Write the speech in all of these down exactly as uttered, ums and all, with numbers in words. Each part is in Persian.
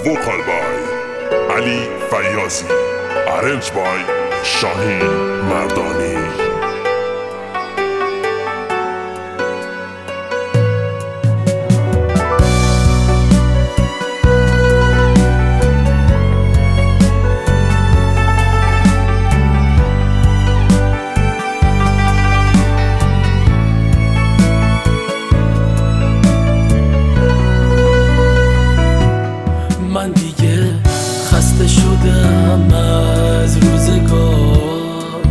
vocal by Ali Fayazi, arranged by Shaheen Mardani. من دیگه خسته شدم از روزگار،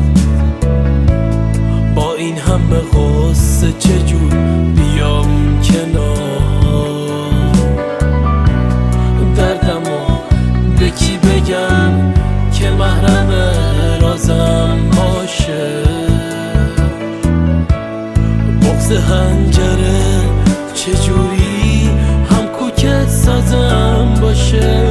با این همه غصه چجور بیام کنار. دردمو به کی بگم که محرم رازم باشه؟ بغض حنجره چجوری هم کوکت سازم باشه؟